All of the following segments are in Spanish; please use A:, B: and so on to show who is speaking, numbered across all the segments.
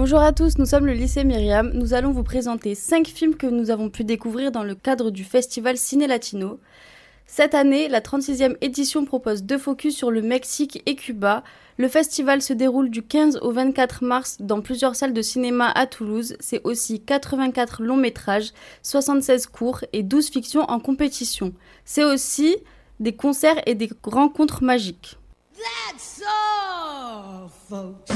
A: Bonjour à tous, nous sommes le lycée Myriam. Nous allons vous présenter 5 films que nous avons pu découvrir dans le cadre du festival Ciné Latino. Cette année, la 36e édition propose 2 focus sur le Mexique et Cuba. Le festival se déroule du 15 au 24 mars dans plusieurs salles de cinéma à Toulouse. C'est aussi 84 longs métrages, 76 courts et 12 fictions en compétition. C'est aussi des concerts et des rencontres magiques.
B: That's all, folks.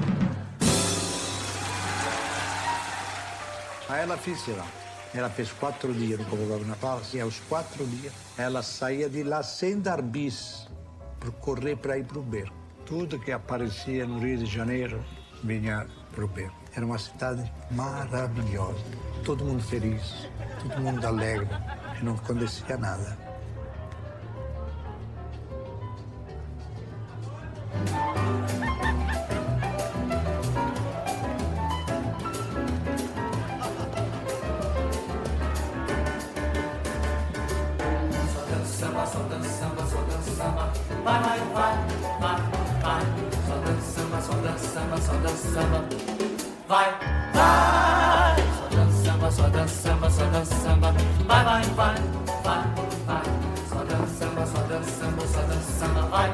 C: Aí ela fizera. Ela fez 4 dias no Governapausa e aos 4 dias ela saía de lá sem dar bis por correr para ir para o Berro. Tudo que aparecia no Rio de Janeiro vinha para o Berro. Era uma cidade maravilhosa. Todo mundo feliz, todo mundo alegre e não acontecia nada.
D: Vai, vai, vai, vai, vai. Só dança samba, só dança samba, só dança samba. Vai, vai. Só dança samba, só dança samba, só dança samba. Vai, vai, vai, vai, vai. Só dança samba, só dança samba, só dança samba. Vai.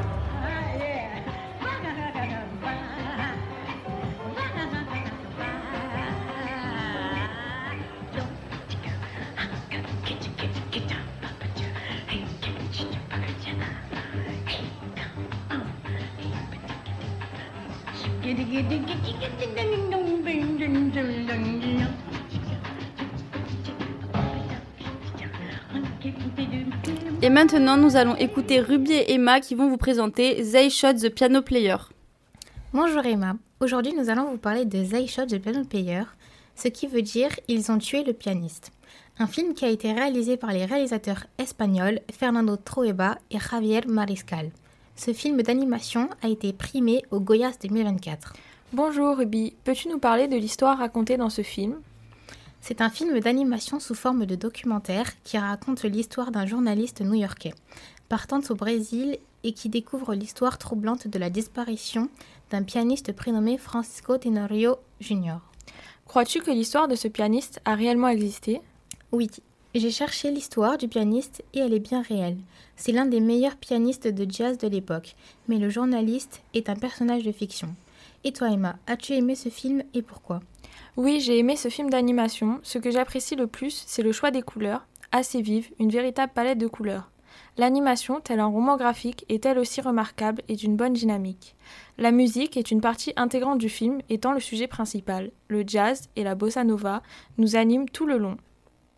A: Et maintenant, nous allons écouter Ruby et Emma qui vont vous présenter They Shot the Piano Player.
E: Bonjour Emma, aujourd'hui nous allons vous parler de They Shot the Piano Player, ce qui veut dire Ils ont tué le pianiste. Un film qui a été réalisé par les réalisateurs espagnols Fernando Trueba et Javier Mariscal. Ce film d'animation a été primé au Goyas 2024.
F: Bonjour Ruby, peux-tu nous parler de l'histoire racontée dans ce film ?
E: C'est un film d'animation sous forme de documentaire qui raconte l'histoire d'un journaliste new-yorkais, partant au Brésil et qui découvre l'histoire troublante de la disparition d'un pianiste prénommé Francisco Tenorio Jr.
F: Crois-tu que l'histoire de ce pianiste a réellement existé ?
E: Oui, j'ai cherché l'histoire du pianiste et elle est bien réelle. C'est l'un des meilleurs pianistes de jazz de l'époque, mais le journaliste est un personnage de fiction. Et toi Emma, as-tu aimé ce film et pourquoi ?
F: Oui, j'ai aimé ce film d'animation. Ce que j'apprécie le plus, c'est le choix des couleurs, assez vives, une véritable palette de couleurs. L'animation, tel un roman graphique, est elle aussi remarquable et d'une bonne dynamique. La musique est une partie intégrante du film, étant le sujet principal. Le jazz et la bossa nova nous animent tout le long.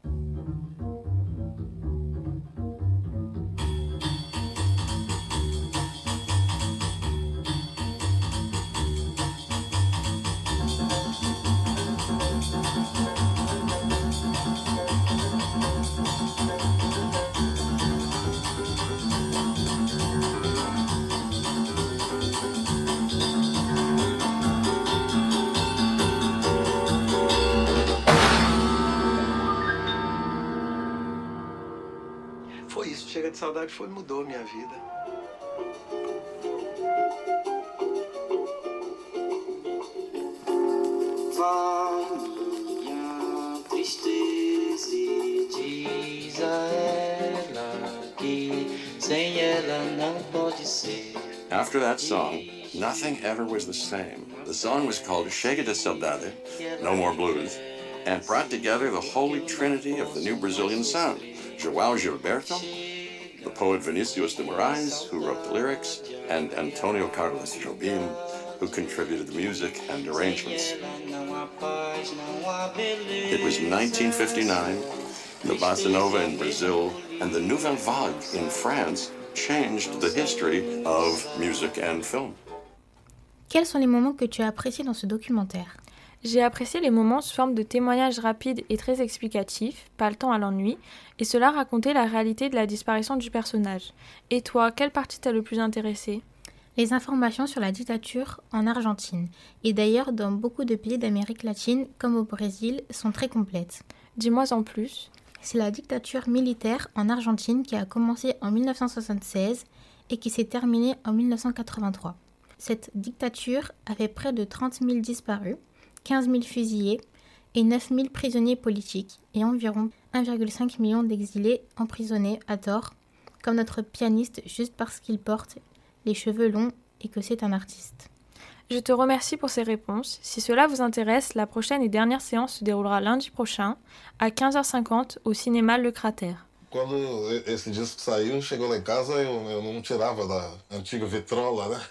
G: Foi isso, Chega de Saudade mudou a minha vida.
D: Vai, minha tristeza, e diz a ela que sem ela não pode ser.
H: After that song, nothing ever was the same. The song was called Chega de Saudade, No More Blues, and brought together the holy trinity of the new Brazilian sound. João Gilberto, the poet Vinicius de Moraes, who wrote the lyrics, and Antonio Carlos Jobim, who contributed the music and arrangements. It was 1959, the bossa nova in Brazil and the nouvelle vague in France changed the history of music and film.
E: Quels sont les moments que tu as appréciés dans ce documentaire ?
F: J'ai apprécié les moments sous forme de témoignages rapides et très explicatifs, pas le temps à l'ennui, et cela racontait la réalité de la disparition du personnage. Et toi, quelle partie t'a le plus intéressé ?
E: Les informations sur la dictature en Argentine, et d'ailleurs dans beaucoup de pays d'Amérique latine, comme au Brésil, sont très complètes.
F: Dis-moi en plus.
E: C'est la dictature militaire en Argentine qui a commencé en 1976 et qui s'est terminée en 1983. Cette dictature avait près de 30 000 disparus, 15 000 fusillés et 9 000 prisonniers politiques et environ 1,5 million d'exilés emprisonnés à tort, comme notre pianiste juste parce qu'il porte les cheveux longs et que c'est un artiste.
F: Je te remercie pour ces réponses. Si cela vous intéresse, la prochaine et dernière séance se déroulera lundi prochain à 15h50 au cinéma Le Cratère.
I: Quando esse disco saiu, chegou lá em casa, eu não tirava da antiga vitrola, né?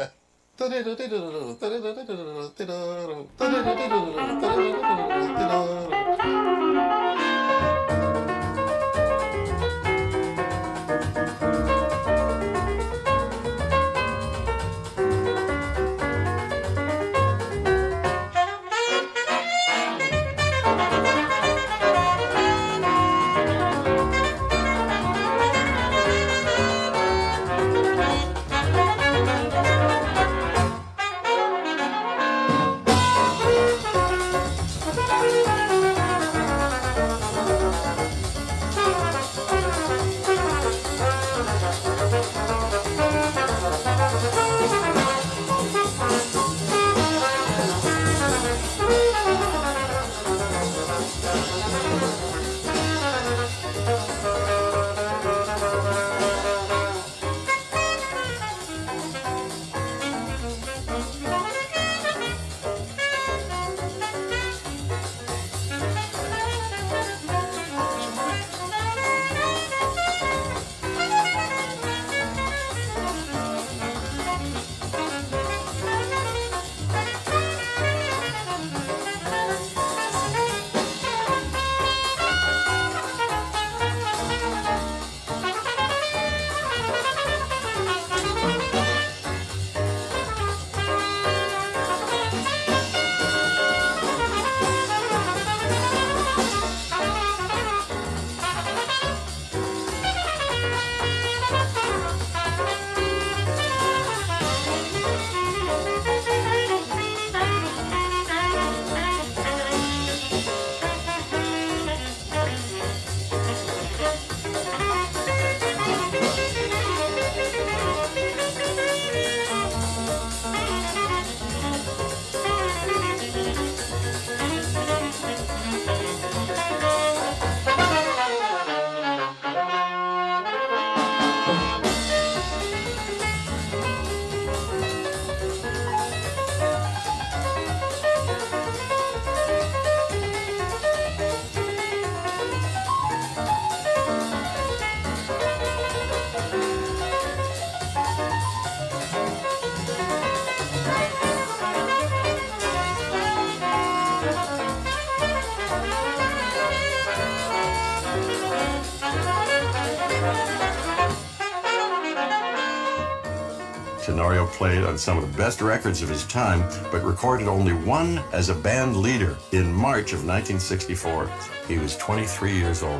H: Tenorio played on some of the best records of his time, but recorded only one as a band leader in March of 1964. He was 23 years old.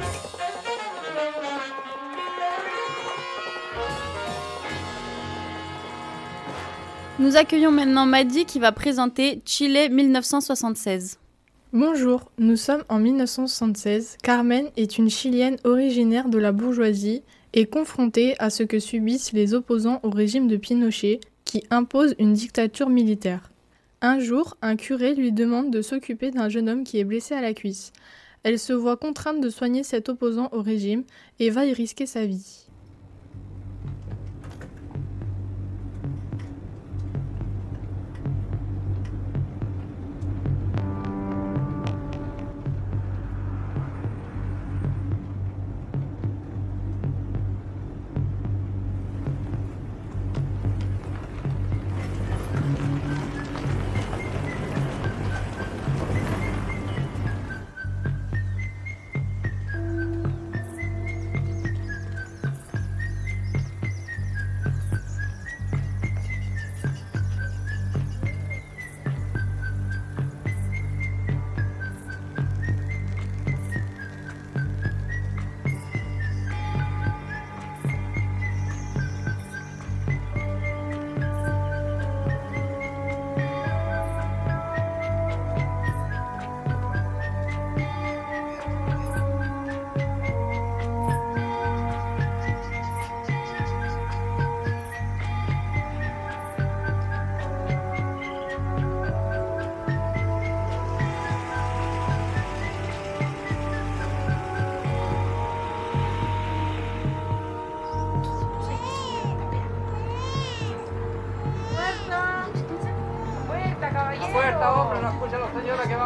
A: Nous accueillons maintenant Maddy qui va présenter Chile 1976.
J: Bonjour, nous sommes en 1976. Carmen est une Chilienne originaire de la bourgeoisie et confrontée à ce que subissent les opposants au régime de Pinochet qui impose une dictature militaire. Un jour, un curé lui demande de s'occuper d'un jeune homme qui est blessé à la cuisse. Elle se voit contrainte de soigner cet opposant au régime et va y risquer sa vie.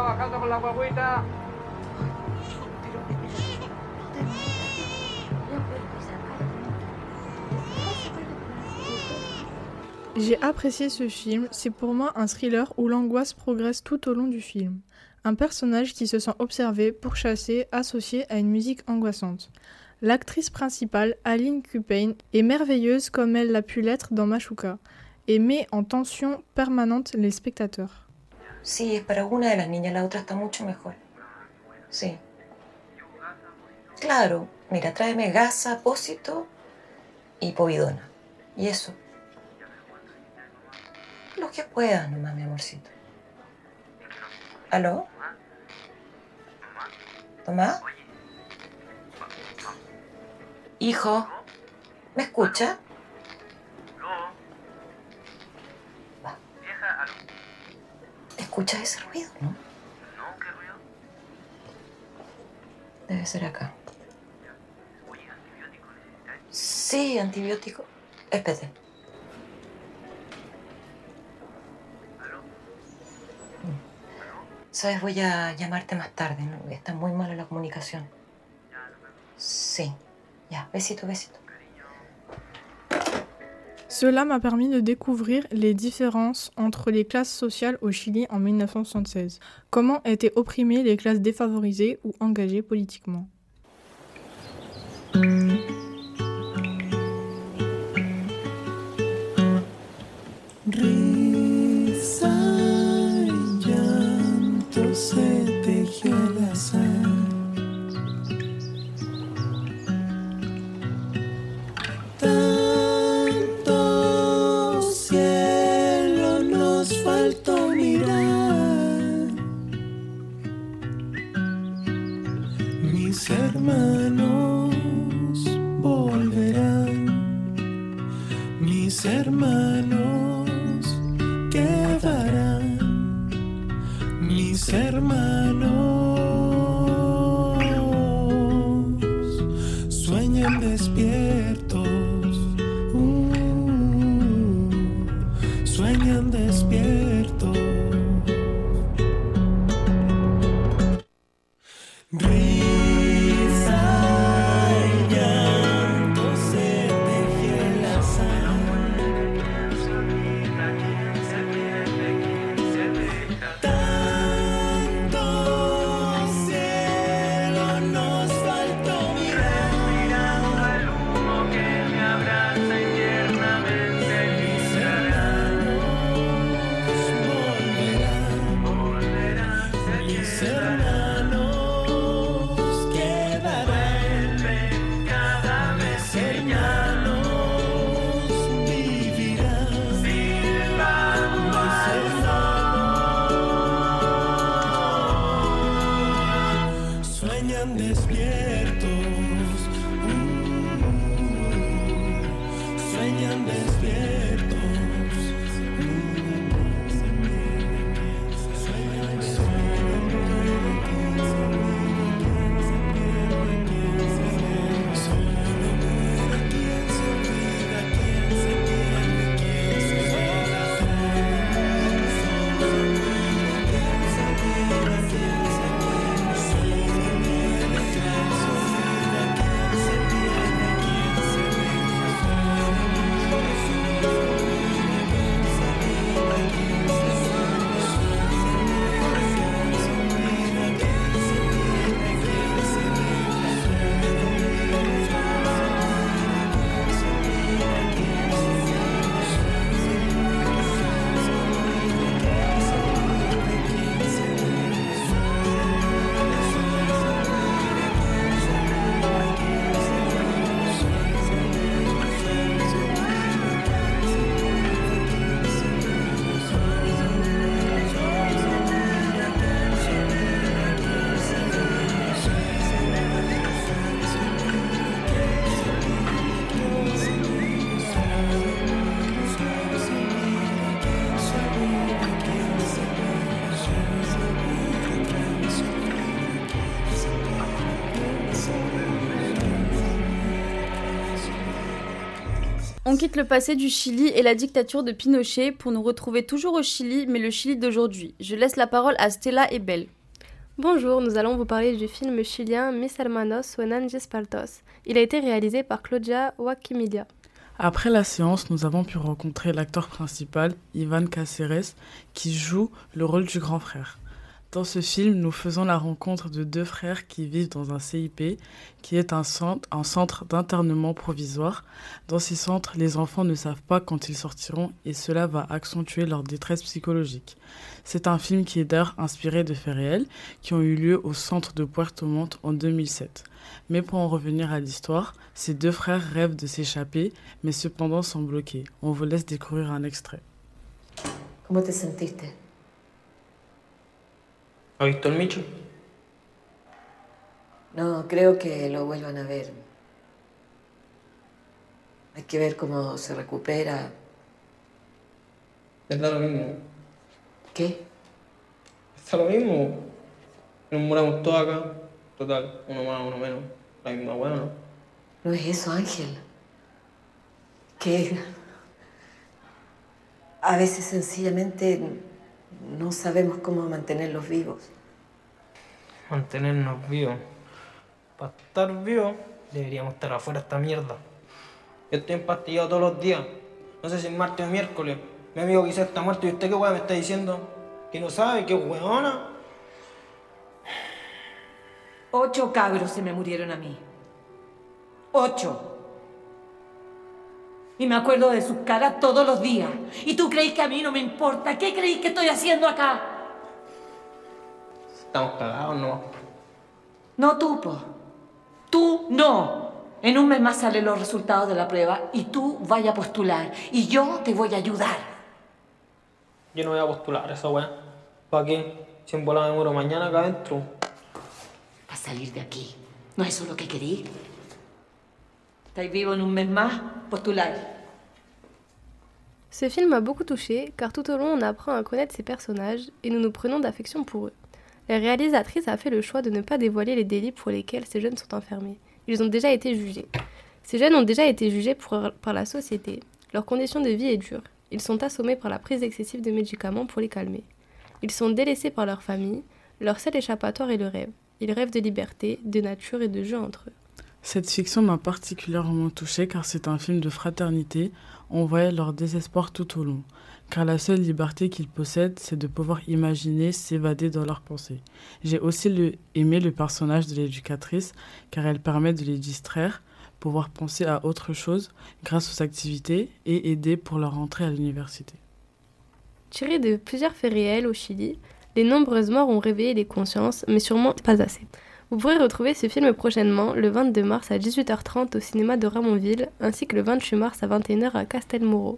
K: bajando con la guaguita.
J: J'ai apprécié ce film, c'est pour moi un thriller où l'angoisse progresse tout au long du film. Un personnage qui se sent observé, pourchassé, associé à une musique angoissante. L'actrice principale, Aline Cupane, est merveilleuse comme elle l'a pu l'être dans Machuca, et met en tension permanente les spectateurs.
L: Sí, es para una de las niñas, la otra está mucho mejor. Sí. Claro, mira, tráeme gasa, apósito y povidona. Y eso. Lo que puedas nomás, mi amorcito. ¿Aló? ¿Tomás? Hijo, ¿me escucha? Va. ¿Escuchas ese ruido, no?
K: No, ¿qué ruido?
L: Debe ser acá.
K: Oye, ¿antibiótico necesitáis?
L: Sí, antibiótico. Espérate. Sabes, voy a llamarte más tarde, ¿no? Está muy mala la comunicación. Sí. Ya, besito, besito.
J: Cela m'a permis de découvrir les différences entre les classes sociales au Chili en 1976. Comment étaient opprimées les classes défavorisées ou engagées politiquement.
M: Risa y llanto se tejió el azar. Tanto cielo nos faltó mirar. Mis hermanos volverán. Mis hermanos quedarán, mis hermanos sueñan despiertos, sueñan despiertos. Risa y llanto se tejió el azar. Tanto cielo nos faltó mirar. Respirando el humo que me abraza internamente. Mis hermanos volverán. Mis hermanos quedarán. Cada vez hermanos vivirán. Silbando al sol. Sueñan despiertos, sueñan despiertos,
A: On quitte le passé du Chili et la dictature de Pinochet pour nous retrouver toujours au Chili, mais le Chili d'aujourd'hui. Je laisse la parole à Stella et Belle.
N: Bonjour, nous allons vous parler du film chilien Mis hermanos suenan dispartos. Il a été réalisé par Claudia Huaquimilla.
O: Après la séance, nous avons pu rencontrer l'acteur principal, Ivan Cáceres, qui joue le rôle du grand frère. Dans ce film, nous faisons la rencontre de deux frères qui vivent dans un CIP, qui est un centre d'internement provisoire. Dans ces centres, les enfants ne savent pas quand ils sortiront et cela va accentuer leur détresse psychologique. C'est un film qui est d'ailleurs inspiré de faits réels qui ont eu lieu au centre de Puerto Montt en 2007. Mais pour en revenir à l'histoire, ces deux frères rêvent de s'échapper, mais cependant sont bloqués. On vous laisse découvrir un extrait.
L: ¿Cómo te sentiste?
P: ¿Ha visto el Micho?
L: No, creo que lo vuelvan a ver. Hay que ver cómo se recupera.
P: Es da lo mismo.
L: ¿Qué?
P: Está lo mismo. Nos moramos todos acá. Total, uno más, uno menos. La misma hueá, ¿no?
L: No es eso, Ángel. Que a veces sencillamente no sabemos cómo mantenerlos vivos.
P: Mantenernos vivos. Para estar vivos, deberíamos estar afuera de esta mierda. Yo estoy empastillado todos los días. No sé si es martes o miércoles. Mi amigo quizás está muerto y usted qué hueá me está diciendo. Que no sabe, qué hueona.
L: 8 cabros se me murieron a mí. 8. Y me acuerdo de sus caras todos los días. ¿Y tú crees que a mí no me importa? ¿Qué creéis que estoy haciendo acá?
P: Estamos cagados, ¿no?
L: No tú, po. Tú no. En un mes más salen los resultados de la prueba y tú vayas a postular. Y yo te voy a ayudar.
P: Yo no voy a postular esa weá. ¿Para qué? Si en volada me muero mañana acá adentro.
L: Para salir de aquí. ¿No es eso lo que queréis? ¿Estáis vivos en un mes más? Postuláis.
N: Ce film m'a beaucoup touchée car tout au long on apprend à connaître ces personnages et nous nous prenons d'affection pour eux. La réalisatrice a fait le choix de ne pas dévoiler les délits pour lesquels ces jeunes sont enfermés. Ils ont déjà été jugés. Ces jeunes ont déjà été jugés par la société. Leur condition de vie est dure. Ils sont assommés par la prise excessive de médicaments pour les calmer. Ils sont délaissés par leur famille. Leur seul échappatoire est le rêve. Ils rêvent de liberté, de nature et de jeu entre eux.
O: Cette fiction m'a particulièrement touchée car c'est un film de fraternité. On voyait leur désespoir tout au long. Car la seule liberté qu'ils possèdent, c'est de pouvoir imaginer, s'évader dans leurs pensées. J'ai aussi aimé le personnage de l'éducatrice car elle permet de les distraire, pouvoir penser à autre chose grâce aux activités et aider pour leur entrée à l'université.
N: Tiré de plusieurs faits réels au Chili, les nombreuses morts ont réveillé les consciences, mais sûrement pas assez. Vous pourrez retrouver ce film prochainement, le 22 mars à 18h30 au cinéma de Ramonville, ainsi que le 28 mars à 21h à Castelmouro.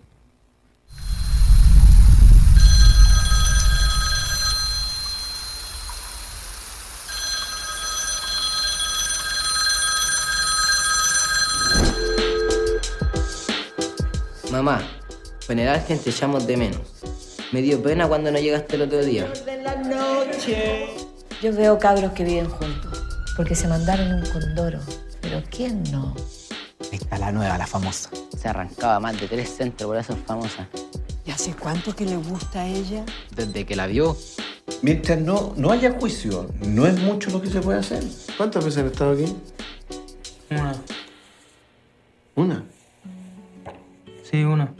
Q: Mamá, general te echamos de menos. Me dio pena cuando no llegaste el otro día.
L: De la noche. Yo veo cabros que viven juntos, porque se mandaron un condoro. Pero ¿quién no?
Q: Está la nueva, la famosa. Se arrancaba más de 3 centros, por eso es famosa.
R: ¿Y hace cuánto que le gusta a ella?
Q: Desde que la vio.
S: Mientras no haya juicio, no es mucho lo que se puede hacer. ¿Cuántas veces han estado aquí?
P: Una.
S: ¿Una?
P: Sí, una.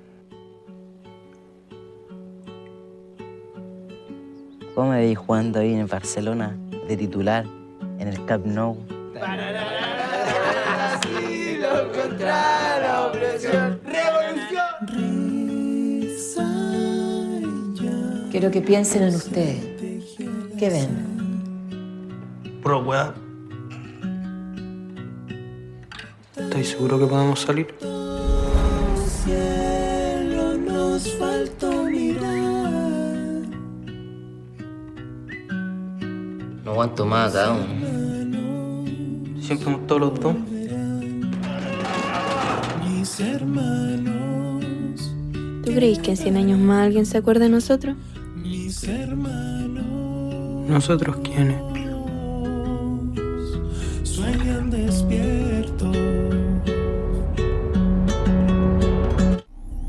Q: ¿Cómo me veis jugando ahí en Barcelona, de titular, en el Camp Nou?
M: Así lo contra la opresión. ¡Revolución!
L: Quiero que piensen en ustedes. ¿Qué ven?
P: Pura weá. ¿Estáis seguros que podemos salir?
M: Cielo, nos faltó mirar.
Q: No aguanto más acá uno.
P: Siempre hemos estado los dos.
M: Mis hermanos.
T: ¿Tú crees que en 100 años más alguien se acuerda de nosotros?
M: Mis hermanos.
P: ¿Nosotros quiénes?
M: Sueñan despiertos.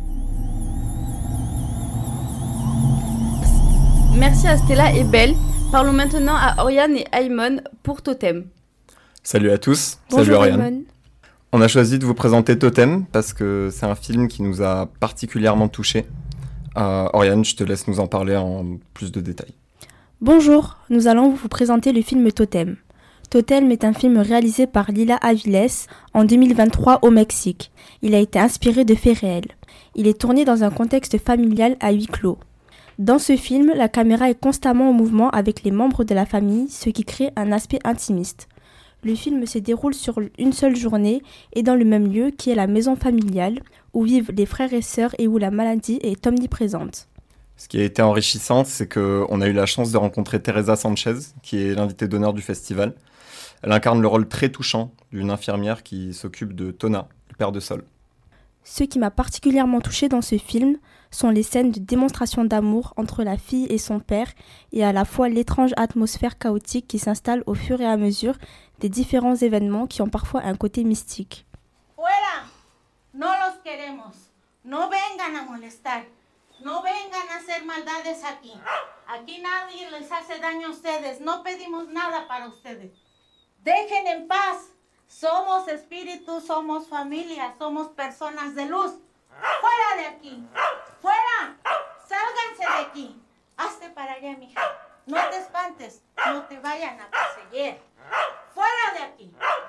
A: Merci à Stella et Belle Parlons maintenant à Oriane et Aymon pour Totem.
U: Salut à tous,
N: Bonjour
U: salut Oriane.
N: Aymon.
U: On a choisi de vous présenter Totem parce que c'est un film qui nous a particulièrement touchés. Oriane, je te laisse nous en parler en plus de détails.
V: Bonjour, nous allons vous présenter le film Totem. Totem est un film réalisé par Lila Aviles en 2023 au Mexique. Il a été inspiré de faits réels. Il est tourné dans un contexte familial à huis clos. Dans ce film, la caméra est constamment en mouvement avec les membres de la famille, ce qui crée un aspect intimiste. Le film se déroule sur une seule journée et dans le même lieu qui est la maison familiale, où vivent les frères et sœurs et où la maladie est omniprésente.
U: Ce qui a été enrichissant, c'est qu'on a eu la chance de rencontrer Teresa Sanchez, qui est l'invitée d'honneur du festival. Elle incarne le rôle très touchant d'une infirmière qui s'occupe de Tona, le père de Sol.
V: Ce qui m'a particulièrement touchée dans ce film sont les scènes de démonstration d'amour entre la fille et son père et à la fois l'étrange atmosphère chaotique qui s'installe au fur et à mesure des différents événements qui ont parfois un côté mystique.
W: Fuera, no los queremos, no vengan a molestar, no vengan a hacer maldades aquí. Aquí nadie les hace daño a ustedes, no pedimos nada para ustedes. Dejen en paz. Somos espíritus, somos familia, somos personas de luz. ¡Fuera de aquí! ¡Fuera! ¡Sálganse de aquí! Hazte para allá, mija. No te espantes, no te vayan a perseguir. ¡Fuera de aquí!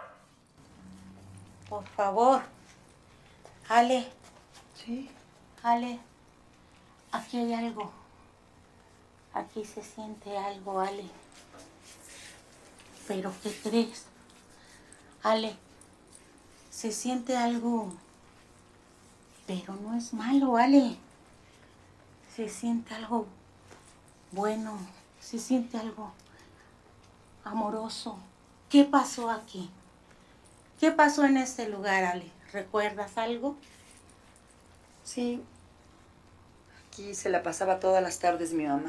W: Por favor. Ale. Sí. Ale. Aquí hay algo. Aquí se siente algo, Ale. ¿Pero qué crees? Ale, se siente algo, pero no es malo, Ale. Se siente algo bueno, se siente algo amoroso. ¿Qué pasó aquí? ¿Qué pasó en este lugar, Ale? ¿Recuerdas algo?
X: Sí. Aquí se la pasaba todas las tardes mi mamá.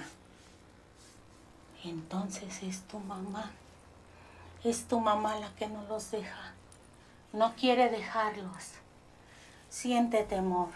W: Entonces es tu mamá. Es tu mamá la que no los deja. No quiere dejarlos. Siente temor.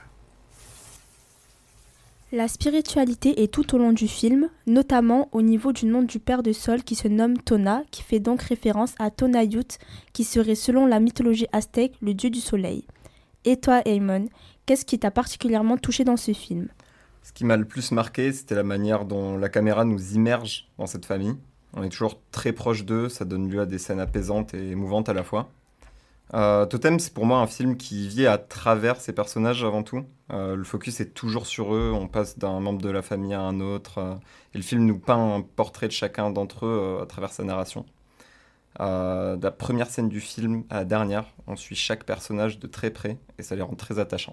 V: La spiritualité est tout au long du film, notamment au niveau du nom du père de Sol qui se nomme Tona, qui fait donc référence à Tonayut, qui serait selon la mythologie aztèque le dieu du soleil. Et toi, Aymon, qu'est-ce qui t'a particulièrement touché dans ce film ?
U: Ce qui m'a le plus marqué, c'était la manière dont la caméra nous immerge dans cette famille. On est toujours très proche d'eux, ça donne lieu à des scènes apaisantes et émouvantes à la fois. Totem, c'est pour moi un film qui vit à travers ses personnages avant tout. Le focus est toujours sur eux, on passe d'un membre de la famille à un autre. Et le film nous peint un portrait de chacun d'entre eux à travers sa narration. De la première scène du film à la dernière, on suit chaque personnage de très près et ça les rend très attachants.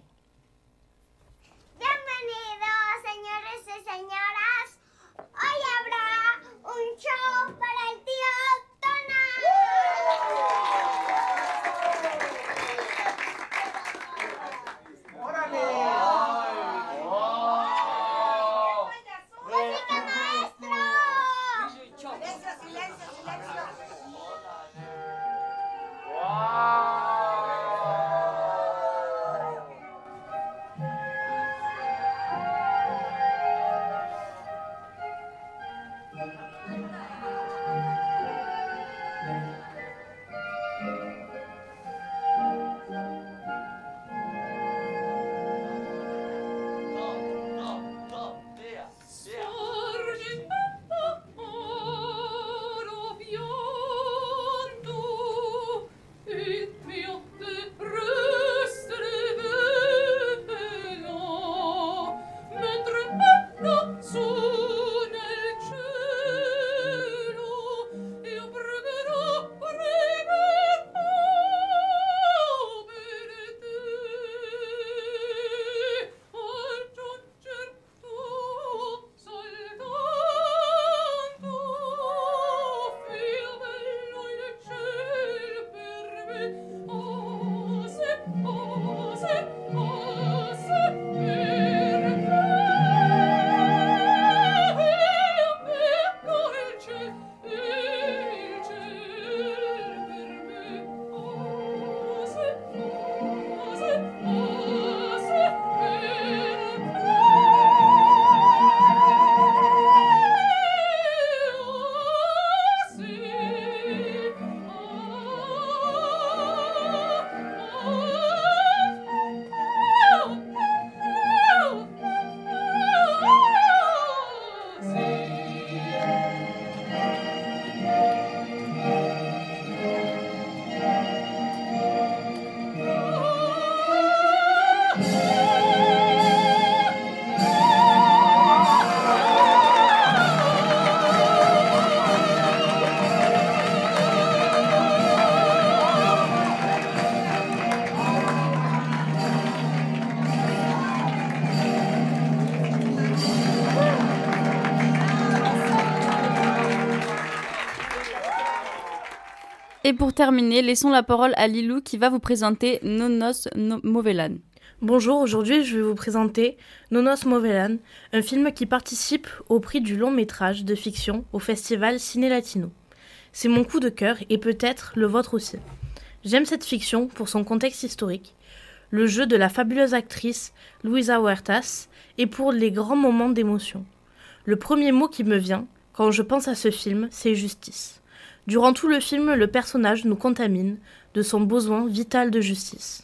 A: Et pour terminer, laissons la parole à Lilou qui va vous présenter Nonos Movelan.
B: Bonjour, aujourd'hui je vais vous présenter Nonos Movelan, un film qui participe au prix du long métrage de fiction au festival Ciné Latino. C'est mon coup de cœur et peut-être le vôtre aussi. J'aime cette fiction pour son contexte historique, le jeu de la fabuleuse actrice Luisa Huertas et pour les grands moments d'émotion. Le premier mot qui me vient quand je pense à ce film, c'est justice. Durant tout le film, le personnage nous contamine de son besoin vital de justice.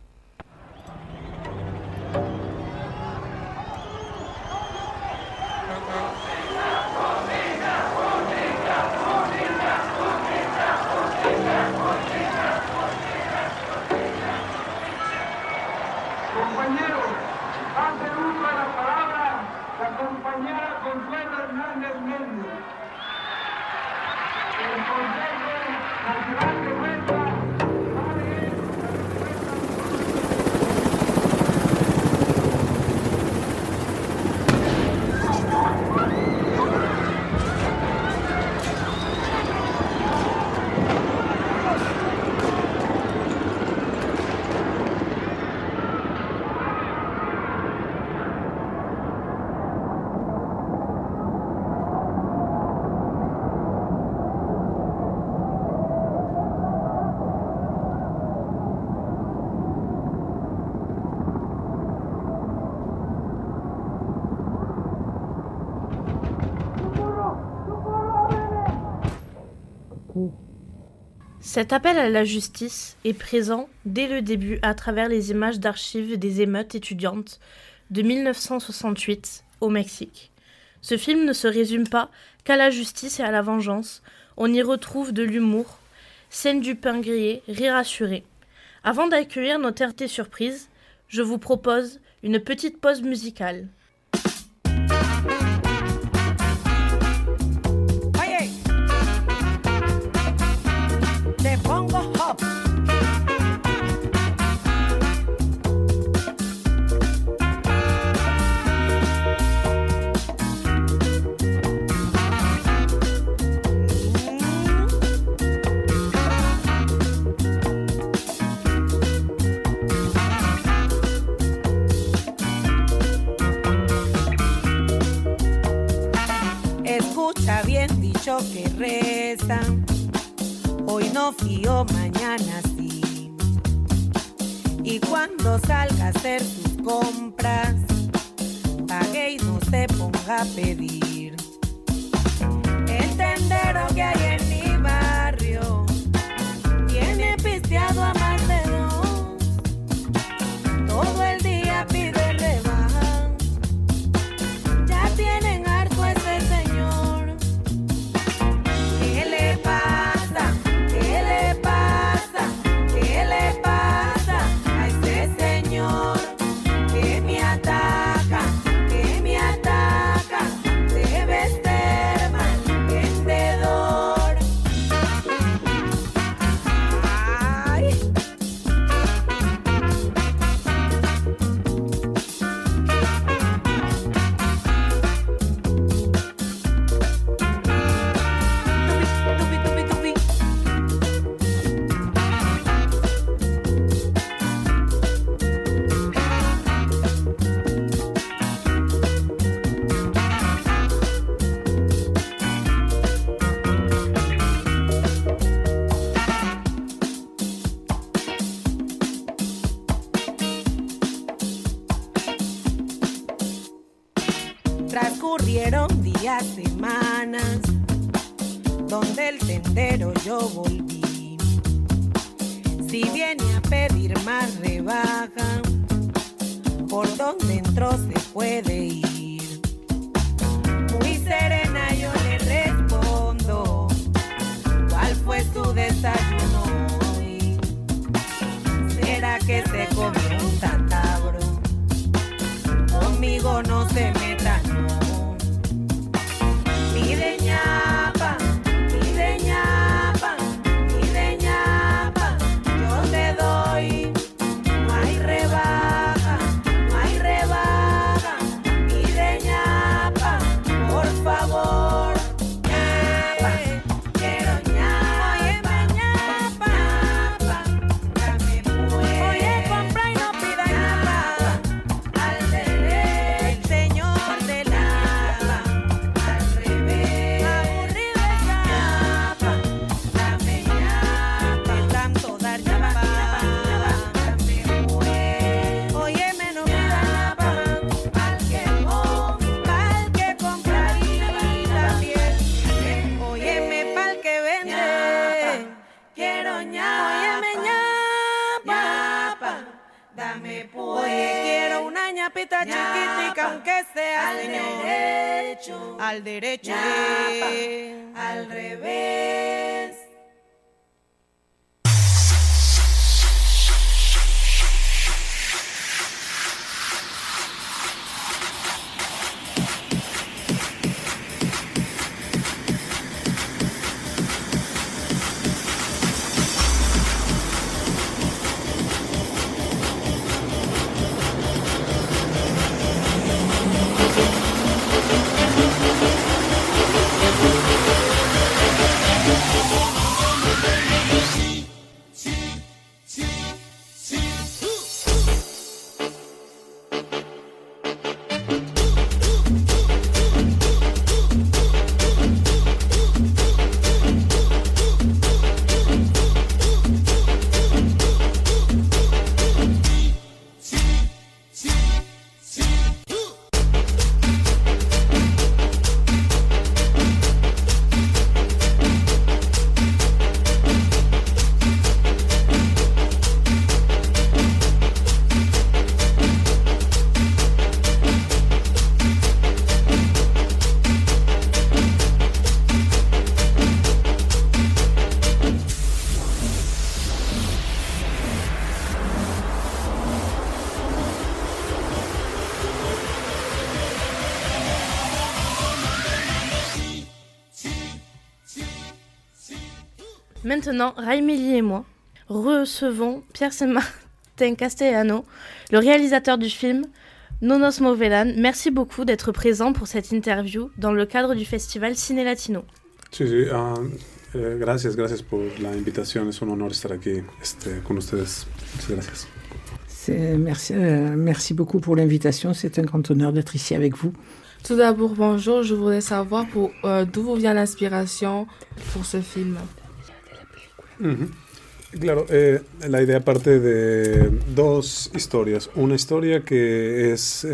M: Compañeros, hace uso de la palabra la compañera Consuelo Hernández Méndez. El Consejo Nacional de Huelga
B: Cet appel à la justice est présent dès le début à travers les images d'archives des émeutes étudiantes de 1968 au Mexique. Ce film ne se résume pas qu'à la justice et à la vengeance, on y retrouve de l'humour, scène du pain grillé, rire assuré. Avant d'accueillir notre invité surprise, je vous propose une petite pause musicale.
C: Te pongo hop. Escucha bien dicho que rezan. Hoy no fío, mañana sí. Y cuando salga a hacer sus compras, pague y no se ponga a pedir. El tendero que hay en mi barrio tiene pisteado a más de dos. Todo el día pide rebaja. Ya tienen harto a ese señor. ¿Qué le pasa? ¿Qué le pasa? ¿Qué le pasa a ese señor que me ataca? Que me ataca. Debe ser mal vendedor. Ay. Tupi, tupi, tupi. Transcurrieron días, semanas, donde el tendero yo volví. Si viene a pedir más rebaja, por donde entró se puede ir. Muy serena yo le respondo, ¿cuál fue su desayuno hoy? ¿Será que se comió un tatabro? Conmigo no se meta, no. Pide ñapa, pide ñapa, pide ñapa. Yo te doy, no hay rebaja, no hay rebaja. Pide ñapa, por favor. Ñapa, quiero ñapa. Óyeme, ñapa. ñapa. Óyeme, ñapa. Dame pues. Oye, quiero una ñapita chiquitica, aunque sea al derecho, ñapa, al revés.
B: Maintenant, Raimeli et moi recevons Pierre Saint-Martin Castellano, le réalisateur du film Nonos Movelan. Merci beaucoup d'être présent pour cette interview dans le cadre du festival Cine Latino.
D: Sí, gracias por la invitación. Es un honor estar aquí con ustedes. Muchas gracias.
R: Merci beaucoup pour l'invitation. C'est un grand honneur d'être ici avec vous.
E: Tout d'abord, bonjour. Je voudrais savoir d'où vous vient l'inspiration pour ce film.
D: Claro, la idea parte de dos historias. Una historia que es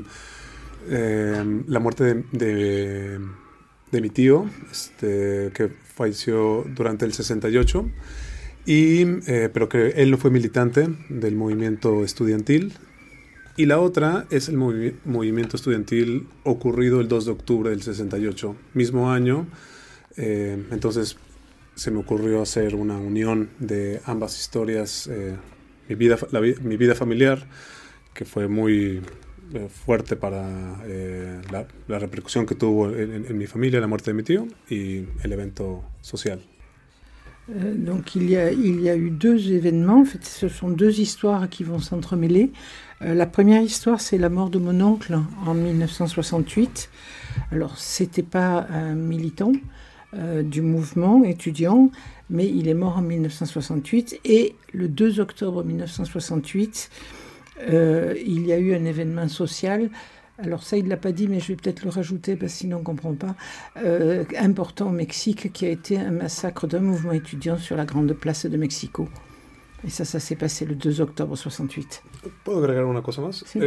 D: la muerte de mi tío, que falleció durante el 68, pero que él no fue militante del movimiento estudiantil. Y la otra es el movimiento estudiantil ocurrido el 2 de octubre del 68, mismo año. Entonces se me ocurrió hacer una unión de ambas historias, mi vida familiar, que fue muy fuerte para la repercusión que tuvo en mi familia, la muerte de mi tío, y el evento social.
R: Donc il y a eu deux événements, en fait ce sont deux histoires qui vont s'entremêler. La première histoire, c'est la mort de mon oncle en 1968. Alors c'était pas un militant du mouvement étudiant, mais il est mort en 1968, et le 2 octobre 1968, il y a eu un événement social, alors ça il ne l'a pas dit, mais je vais peut-être le rajouter parce que sinon on ne comprend pas, important au Mexique, qui a été un massacre d'un mouvement étudiant sur la grande place de Mexico. Et ça s'est passé le 2 octobre 68.
D: ¿Puedo agregar una cosa más?
R: Sí.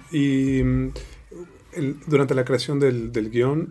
D: Durante la creación del guión,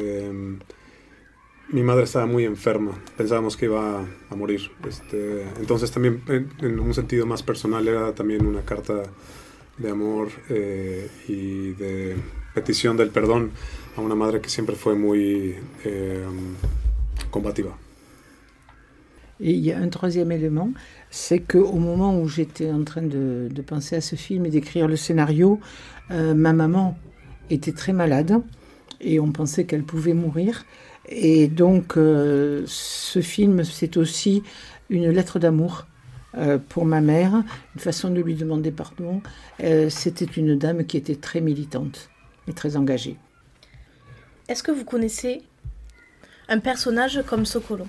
D: mi madre estaba muy enferma, pensábamos que iba a morir. Entonces también en un sentido más personal era también una carta de amor y de petición del perdón a una madre que siempre fue muy combativa.
R: Et il y a un troisième élément, c'est qu'au moment où j'étais en train de penser à ce film et d'écrire le scénario, ma maman était très malade et on pensait qu'elle pouvait mourir. Et donc, ce film, c'est aussi une lettre d'amour pour ma mère, une façon de lui demander pardon. C'était une dame qui était très militante et très engagée.
B: Est-ce que vous connaissez un personnage comme Socolo?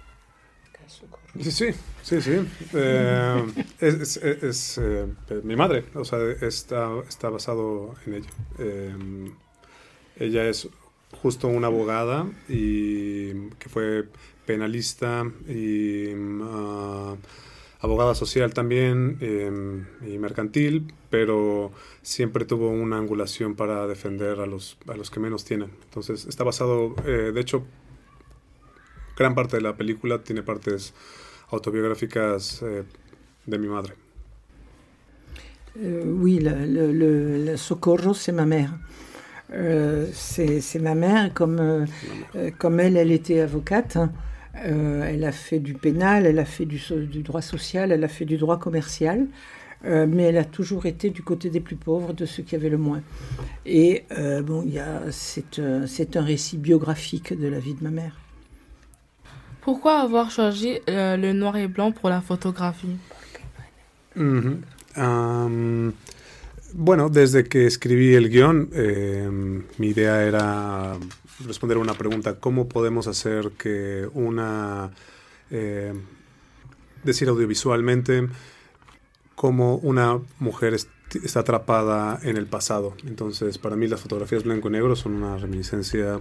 D: Sí. Es mi madre, o sea, está basado en ella. Ella es justo una abogada y que fue penalista y abogada social también y mercantil, pero siempre tuvo una angulación para defender a los que menos tienen. Entonces está basado, de hecho, gran parte de la película tiene partes autobiográficas de mi madre.
R: Oui, le Socorro, c'est ma mère. C'est ma mère, comme elle était avocate. Elle a fait du pénal, elle a fait du droit social, elle a fait du droit commercial. Mais elle a toujours été du côté des plus pauvres, de ceux qui avaient le moins. Et c'est un récit biographique de la vie de ma mère.
E: Pourquoi avoir choisi le noir et blanc pour la photographie?
D: Bueno, desde que escribí el guión, mi idea era responder a una pregunta: ¿cómo podemos hacer que decir audiovisualmente cómo una mujer está atrapada en el pasado? Entonces, para mí las fotografías blanco y negro son una reminiscencia,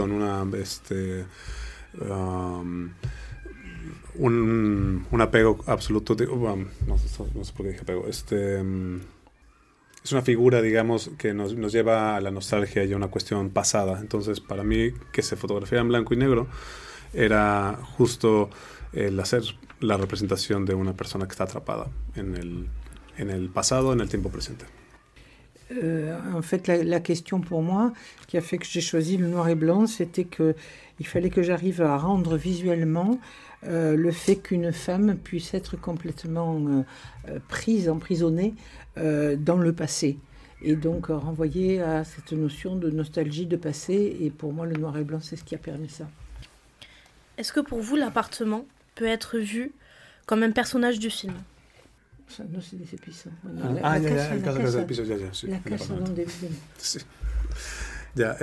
D: un apego absoluto, no sé por qué dije apego, es una figura, digamos, que nos lleva a la nostalgia y a una cuestión pasada. Entonces, para mí, que se fotografiara en blanco y negro era justo el hacer la representación de una persona que está atrapada en el pasado, en el tiempo presente.
R: En fait, la question pour moi, qui a fait que j'ai choisi le noir et blanc, c'était qu'il fallait que j'arrive à rendre visuellement le fait qu'une femme puisse être complètement prise, emprisonnée dans le passé. Et donc renvoyer à cette notion de nostalgie de passé. Et pour moi, le noir et blanc, c'est ce qui a permis ça.
B: Est-ce que pour vous, l'appartement peut être vu comme un personnage du film?
R: No sé, dice piso.
D: La casa del piso, ya, sí.
R: La casa donde viven.
D: Sí. Ya,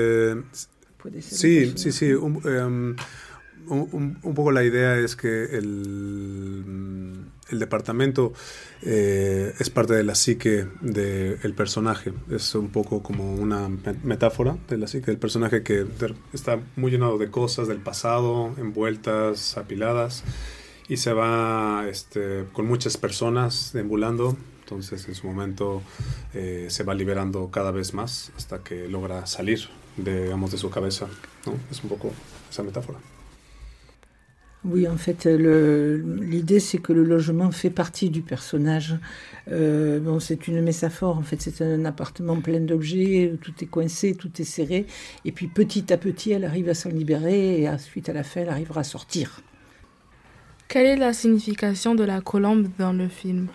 D: sí. Un poco la idea es que el departamento es parte de la psique del personaje. Es un poco como una metáfora de la psique del personaje, que está muy lleno de cosas del pasado, envueltas, apiladas, y se va con muchas personas deambulando. Entonces, en su momento se va liberando cada vez más hasta que logra salir de su cabeza, ¿no? Es un poco esa metáfora.
R: Oui, en fait, l'idée, c'est que le logement fait partie du personnage. C'est une métaphore, en fait, c'est un appartement plein d'objets, où tout est coincé, tout est serré, et puis petit à petit, elle arrive à s'en libérer, et ensuite, à la fin, elle arrivera à sortir.
E: Quelle est la signification de la colombe dans le film?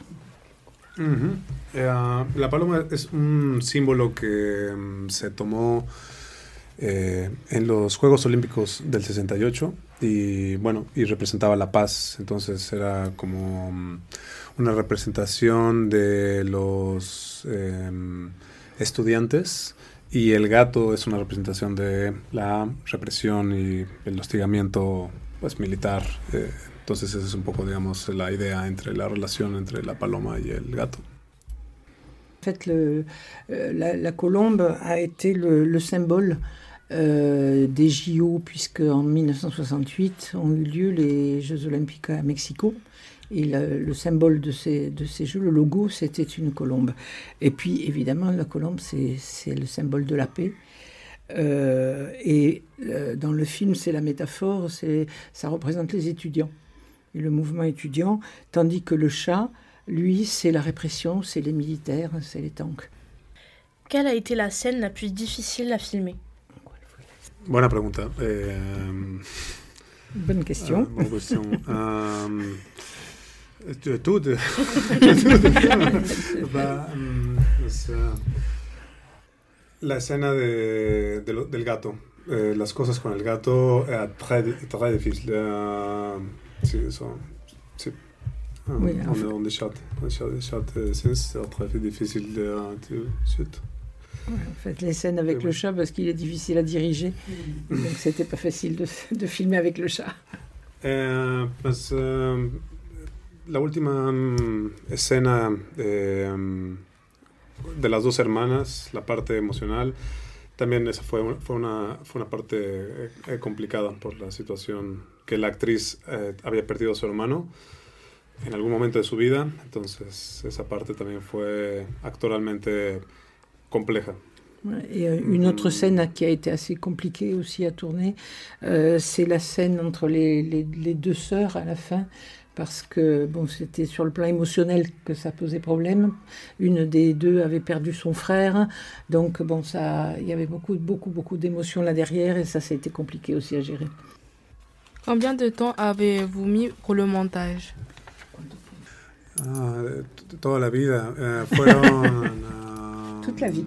D: La paloma es un símbolo que se tomó en los Juegos Olímpicos del 68 y representaba la paz. Entonces era como una representación de los estudiantes, y el gato es una representación de la represión y el hostigamiento militar. Entonces esa es un poco, digamos, la idea entre la relación entre la paloma y el gato.
R: En fait, la colombe a été le symbole des JO, puisque en 1968 ont eu lieu les Jeux Olympiques à Mexico, et le symbole de ces Jeux, le logo, c'était une colombe. Et puis évidemment, la colombe, c'est le symbole de la paix. Dans le film, c'est la métaphore, ça représente les étudiants et le mouvement étudiant, tandis que le chat, lui, c'est la répression, c'est les militaires, c'est les tanks.
B: Quelle a été la scène la plus difficile à filmer?
D: Buena pregunta.
R: Bonne question.
D: Bonne question. La escena del gato, las cosas con el gato, très difícil. Sí, eso. Sí.
R: Oui,
D: on des chats. C'est très difficile de suite.
R: En fait, les scènes avec le chat, parce qu'il est difficile à diriger, donc c'était pas facile de filmer avec le chat.
D: La última escena de las dos hermanas, la parte emocional, también esa fue una parte complicada por la situación que la actriz había perdido a su hermano en algún momento de su vida. Entonces esa parte también fue actoralmente compleja.
R: Et une autre scène qui a été assez compliquée aussi à tourner, c'est la scène entre les deux sœurs à la fin, parce que bon, c'était sur le plan émotionnel que ça posait problème. Une des deux avait perdu son frère, donc bon, il y avait beaucoup d'émotions là derrière, et ça a été compliqué aussi à gérer.
E: Combien de temps avez-vous mis pour le montage?
D: Toda la vida. Fueron...
R: Toute la vie.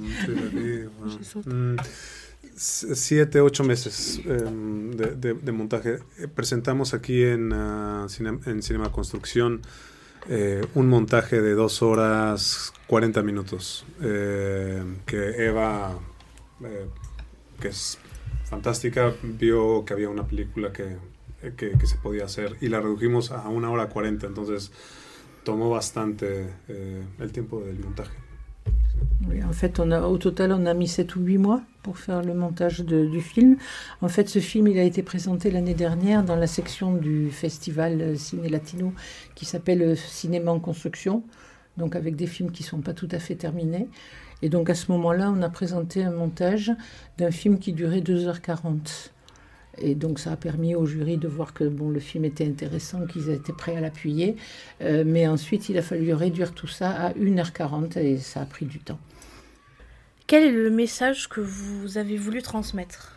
D: 7-8 meses de montaje. Presentamos aquí en Cinema Construcción un montaje de 2 horas 40 minutos que Eva, que es fantástica, vio que había una película que se podía hacer y la redujimos a 1 hora 40, entonces tomó bastante el tiempo del montaje.
R: Oui, en fait, au total, on a mis 7 ou 8 mois pour faire le montage du film. En fait, ce film, il a été présenté l'année dernière dans la section du festival Ciné Latino qui s'appelle Cinéma en Construction, donc avec des films qui ne sont pas tout à fait terminés. Et donc, à ce moment-là, on a présenté un montage d'un film qui durait 2h40. Et donc, ça a permis au jury de voir que bon, le film était intéressant, qu'ils étaient prêts à l'appuyer. Mais ensuite, il a fallu réduire tout ça à 1h40 et ça a pris du temps.
B: Quel est le message que vous avez voulu transmettre?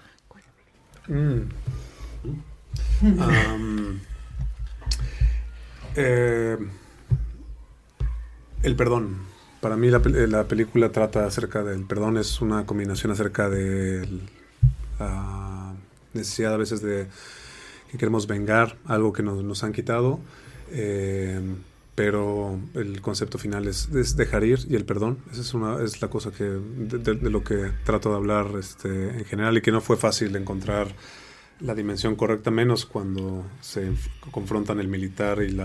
D: El perdón. Para mí la película trata acerca del perdón, es una combinación acerca de la necesidad a veces de que queremos vengar algo que nos han quitado, pero el concepto final es dejar ir, y el perdón, esa es la cosa que de lo que trato de hablar en general, y que no fue fácil encontrar la dimensión correcta, menos cuando se confrontan el militar y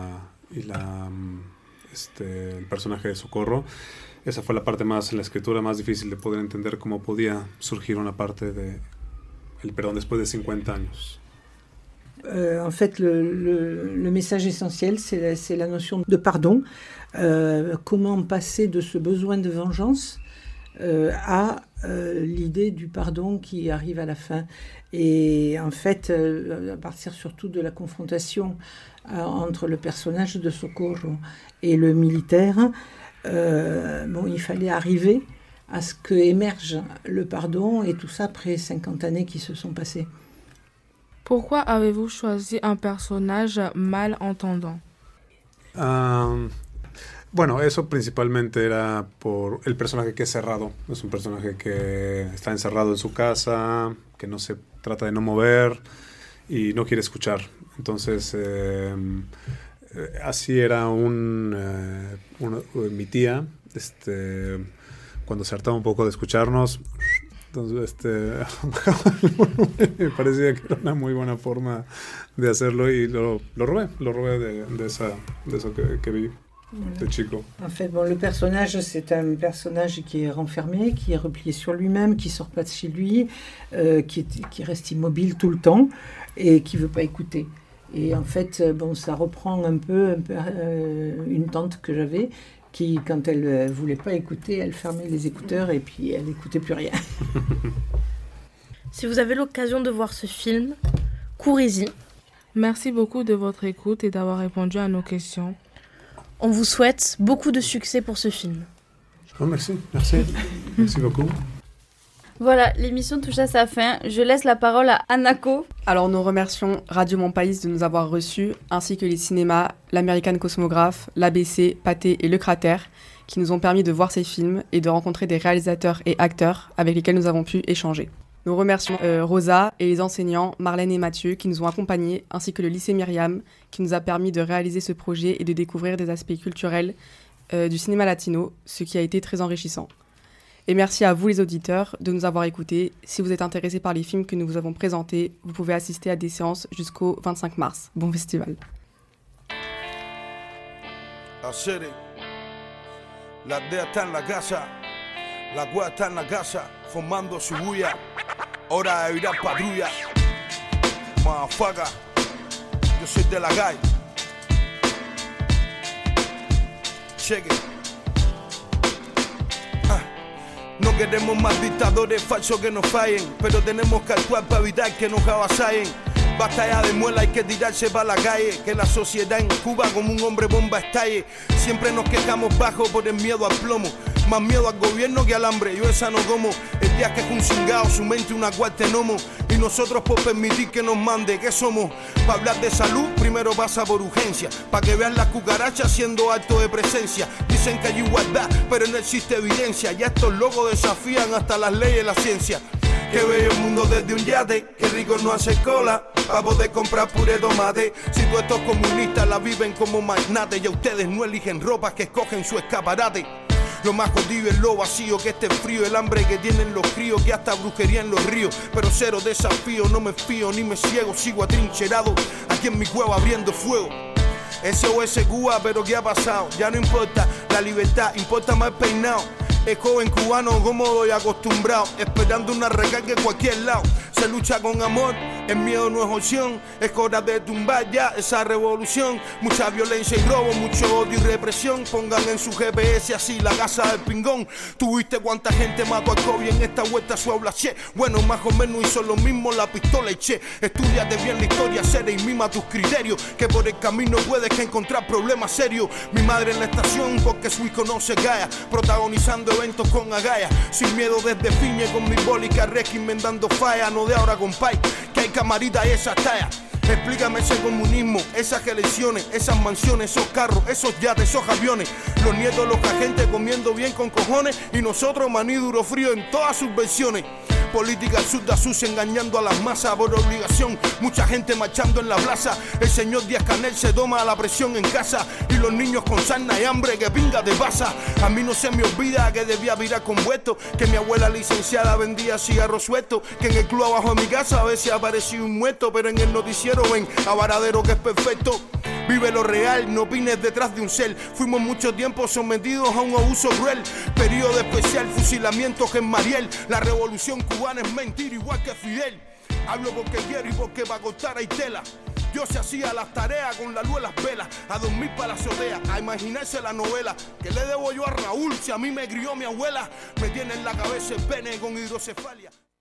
D: el personaje de Socorro. Esa fue la parte más, en la escritura, más difícil de poder entender cómo podía surgir una parte de el perdón después de 50 años.
R: En fait, le message essentiel, c'est la notion de pardon. Comment passer de ce besoin de vengeance à l'idée du pardon qui arrive à la fin. Et en fait, à partir surtout de la confrontation entre le personnage de Socorro et le militaire, il fallait arriver à ce qu'émerge le pardon, et tout ça après 50 années qui se sont passées.
E: Pourquoi avez-vous choisi un personnage malentendant?
D: Bueno, eso principalmente era por el personaje que es cerrado. Es un personaje que está encerrado en su casa, que no se trata de no mover y no quiere escuchar. Entonces, así era mi tía, cuando se hartaba un poco de escucharnos. Entonces, me parecía que era una muy buena forma de hacerlo, y lo robé de eso que vi de chico.
R: En fait, le personnage, c'est un personnage qui est renfermé, qui est replié sur lui-même, qui sort pas de chez lui, qui reste immobile tout le temps et qui veut pas écouter. Et en fait, ça reprend un peu une tante que j'avais, qui, quand elle voulait pas écouter, elle fermait les écouteurs et puis elle n'écoutait plus rien.
B: Si vous avez l'occasion de voir ce film, courez-y.
E: Merci beaucoup de votre écoute et d'avoir répondu à nos questions.
B: On vous souhaite beaucoup de succès pour ce film.
D: Oh, merci beaucoup.
A: Voilà, l'émission touche à sa fin. Je laisse la parole à Anako.
F: Alors nous remercions Radio Mon País de nous avoir reçus, ainsi que les cinémas, l'American Cosmographe, l'ABC, Pathé et Le Cratère, qui nous ont permis de voir ces films et de rencontrer des réalisateurs et acteurs avec lesquels nous avons pu échanger. Nous remercions Rosa et les enseignants Marlène et Mathieu qui nous ont accompagnés, ainsi que le lycée Myriam qui nous a permis de réaliser ce projet et de découvrir des aspects culturels du cinéma latino, ce qui a été très enrichissant. Et merci à vous les auditeurs de nous avoir écoutés. Si vous êtes intéressés par les films que nous vous avons présentés, vous pouvez assister à des séances jusqu'au 25 mars. Bon festival.
G: La DEA está en la casa, la GUA está en la casa, formando su bulla. Hora de virar patrulla. Motherfucker, yo soy de la calle. Check it. No No queremos más dictadores falsos que nos fallen, pero tenemos que actuar para evitar que nos avasallen. Basta ya de muela, hay que tirarse para la calle, que la sociedad en Cuba como un hombre bomba estalle. Siempre nos quejamos bajo por el miedo al plomo, más miedo al gobierno que al hambre, yo esa no como. El día que es un cingao, su mente una cuartenomo, y nosotros por permitir que nos mande, ¿qué somos? Para hablar de salud, primero pasa por urgencia, para que vean las cucarachas siendo acto de presencia. Dicen que hay igualdad, pero no existe evidencia, y estos locos desafían hasta las leyes de la ciencia. Qué bello el mundo desde un yate, qué rico no hacer cola para poder comprar puré de tomate. Si todos estos comunistas la viven como magnates, y a ustedes no eligen ropas que escogen su escaparate. Lo más jodido es lo vacío que este frío, el hambre que tienen los críos, que hasta brujería en los ríos. Pero cero desafío, no me fío ni me ciego, sigo atrincherado aquí en mi cueva abriendo fuego. SOS Cuba, pero ¿qué ha pasado? Ya no importa la libertad, importa más el peinado. Es joven cubano cómodo y acostumbrado, esperando una recarga en cualquier lado. Se lucha con amor, el miedo no es opción. Es hora de tumbar ya esa revolución. Mucha violencia y robo, mucho odio y represión. Pongan en su GPS así la casa del pingón. ¿Tú viste cuánta gente mató al COVID en esta vuelta su aula? Che, bueno, más o menos hizo lo mismo la pistola y che. Estudiate bien la historia seria y mima tus criterios, que por el camino puedes que encontrar problemas serios. Mi madre en la estación porque su hijo no se calla, protagonizando eventos con agallas, sin miedo desde Fiñe con mi boli carrequi inventando falla, no de ahora compay, que hay camaritas y esas tallas. Explícame ese comunismo, esas elecciones, esas mansiones, esos carros, esos yates, esos aviones. Los nietos, los agentes comiendo bien con cojones, y nosotros maní duro frío en todas sus versiones. Política absurda, sucia, engañando a las masas por obligación. Mucha gente marchando en la plaza. El señor Díaz-Canel se toma la presión en casa, y los niños con sarna y hambre, que pinga te pasa. A mí no se me olvida que debía virar con vuelto, que mi abuela licenciada vendía cigarros sueltos, que en el club abajo de mi casa a veces apareció un muerto, pero en el noticiero ven a Varadero que es perfecto. Vive lo real, no opines detrás de un cel. Fuimos mucho tiempo sometidos a un abuso cruel. Periodo especial, fusilamientos en Mariel. La revolución cubana es mentira igual que Fidel. Hablo porque quiero y porque para cortar hay tela. Yo se hacía las tareas con la luz en las velas, a dormir para la azotea, a imaginarse la novela. ¿Qué le debo yo a Raúl si a mí me crió mi abuela? Me tiene en la cabeza el pene con hidrocefalia.